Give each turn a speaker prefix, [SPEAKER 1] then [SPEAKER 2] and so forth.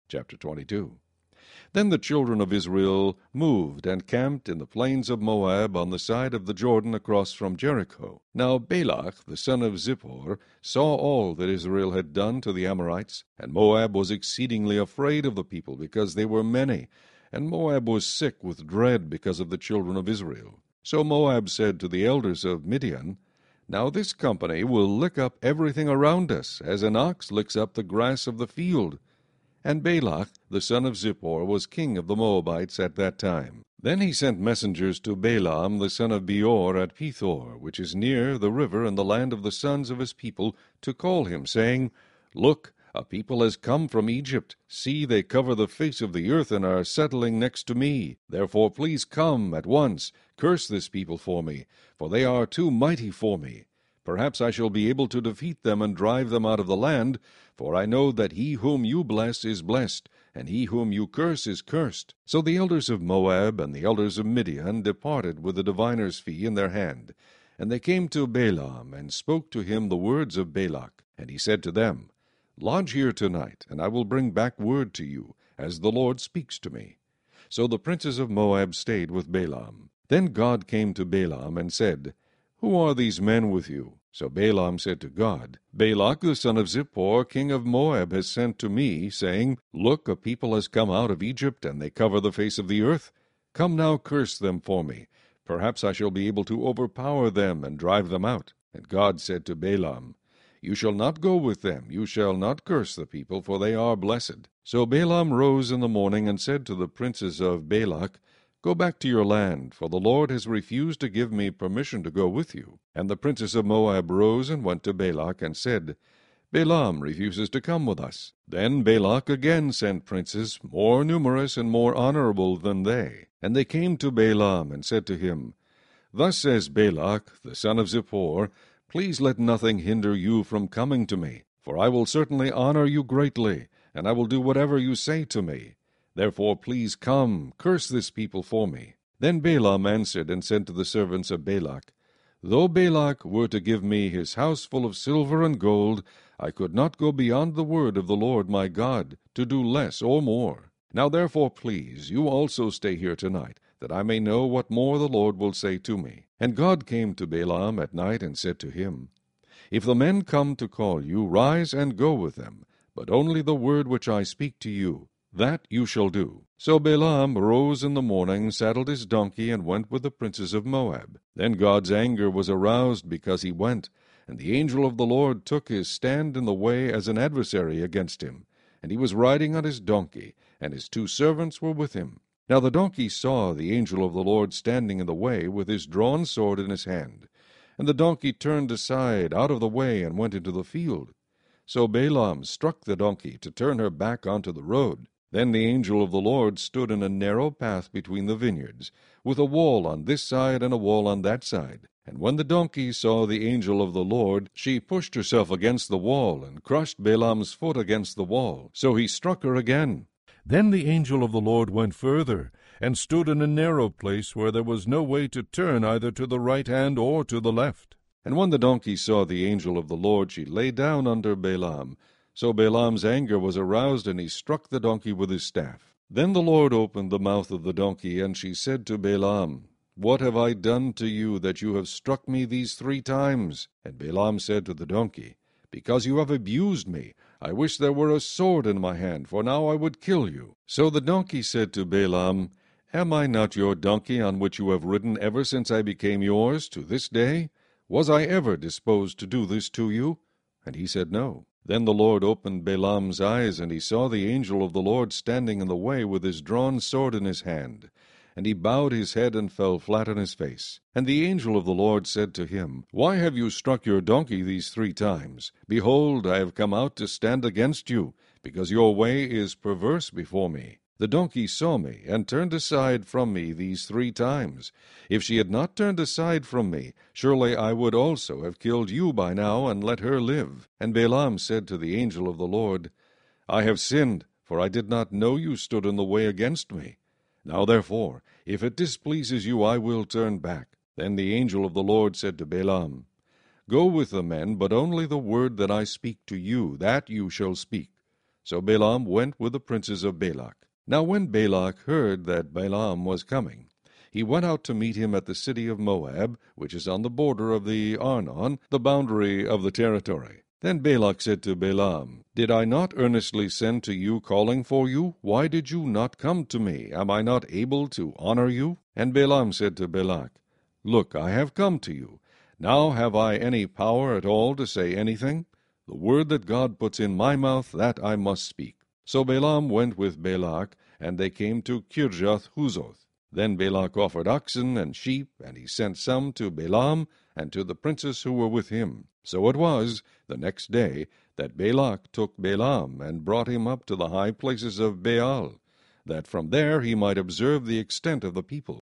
[SPEAKER 1] Chapter 22. Then the children of Israel moved and camped in the plains of Moab on the side of the Jordan across from Jericho. Now Balak the son of Zippor saw all that Israel had done to the Amorites, and Moab was exceedingly afraid of the people, because they were many, and Moab was sick with dread because of the children of Israel. So Moab said to the elders of Midian, Now this company will lick up everything around us, as an ox licks up the grass of the field. And Balak the son of Zippor was king of the Moabites at that time. Then he sent messengers to Balaam the son of Beor at Pethor, which is near the river in the land of the sons of his people, to call him, saying, Look, a people has come from Egypt. See, they cover the face of the earth and are settling next to me. Therefore please come at once, curse this people for me, for they are too mighty for me. Perhaps I shall be able to defeat them and drive them out of the land, for I know that he whom you bless is blessed, and he whom you curse is cursed. So the elders of Moab and the elders of Midian departed with the diviner's fee in their hand. And they came to Balaam, and spoke to him the words of Balak. And he said to them, Lodge here tonight, and I will bring back word to you, as the Lord speaks to me. So the princes of Moab stayed with Balaam. Then God came to Balaam and said, Who are these men with you? So Balaam said to God, Balak the son of Zippor, king of Moab, has sent to me, saying, Look, a people has come out of Egypt, and they cover the face of the earth. Come now, curse them for me. Perhaps I shall be able to overpower them and drive them out. And God said to Balaam, You shall not go with them, you shall not curse the people, for they are blessed. So Balaam rose in the morning and said to the princes of Balak, Go back to your land, for the Lord has refused to give me permission to go with you. And the princes of Moab rose and went to Balak and said, Balaam refuses to come with us. Then Balak again sent princes, more numerous and more honorable than they. And they came to Balaam and said to him, Thus says Balak, the son of Zippor, Please let nothing hinder you from coming to me, for I will certainly honor you greatly, and I will do whatever you say to me. Therefore please come, curse this people for me. Then Balaam answered and said to the servants of Balak, Though Balak were to give me his house full of silver and gold, I could not go beyond the word of the Lord my God, to do less or more. Now therefore please, you also stay here tonight, that I may know what more the Lord will say to me. And God came to Balaam at night and said to him, If the men come to call you, rise and go with them, but only the word which I speak to you, that you shall do. So Balaam rose in the morning, saddled his donkey, and went with the princes of Moab. Then God's anger was aroused because he went, and the angel of the Lord took his stand in the way as an adversary against him. And he was riding on his donkey, and his 2 servants were with him. Now the donkey saw the angel of the Lord standing in the way with his drawn sword in his hand. And the donkey turned aside out of the way and went into the field. So Balaam struck the donkey to turn her back onto the road. Then the angel of the Lord stood in a narrow path between the vineyards, with a wall on this side and a wall on that side. And when the donkey saw the angel of the Lord, she pushed herself against the wall, and crushed Balaam's foot against the wall. So he struck her again. Then the angel of the Lord went further, and stood in a narrow place where there was no way to turn either to the right hand or to the left. And when the donkey saw the angel of the Lord, she lay down under Balaam. So Balaam's anger was aroused, and he struck the donkey with his staff. Then the Lord opened the mouth of the donkey, and she said to Balaam, What have I done to you, that you have struck me these 3 times? And Balaam said to the donkey, Because you have abused me, I wish there were a sword in my hand, for now I would kill you. So the donkey said to Balaam, Am I not your donkey on which you have ridden ever since I became yours to this day? Was I ever disposed to do this to you? And he said, No. Then the Lord opened Balaam's eyes, and he saw the angel of the Lord standing in the way with his drawn sword in his hand. And he bowed his head and fell flat on his face. And the angel of the Lord said to him, Why have you struck your donkey these 3 times? Behold, I have come out to stand against you, because your way is perverse before me. The donkey saw me, and turned aside from me these 3 times. If she had not turned aside from me, surely I would also have killed you by now, and let her live. And Balaam said to the angel of the Lord, I have sinned, for I did not know you stood in the way against me. Now therefore, if it displeases you, I will turn back. Then the angel of the Lord said to Balaam, Go with the men, but only the word that I speak to you, that you shall speak. So Balaam went with the princes of Balak. Now when Balak heard that Balaam was coming, he went out to meet him at the city of Moab, which is on the border of the Arnon, the boundary of the territory. Then Balak said to Balaam, Did I not earnestly send to you, calling for you? Why did you not come to me? Am I not able to honor you? And Balaam said to Balak, Look, I have come to you. Now have I any power at all to say anything? The word that God puts in my mouth, that I must speak. So Balaam went with Balak, and they came to Kirjath Huzoth. Then Balak offered oxen and sheep, and he sent some to Balaam and to the princes who were with him. So it was, the next day, that Balak took Balaam and brought him up to the high places of Baal, that from there he might observe the extent of the people.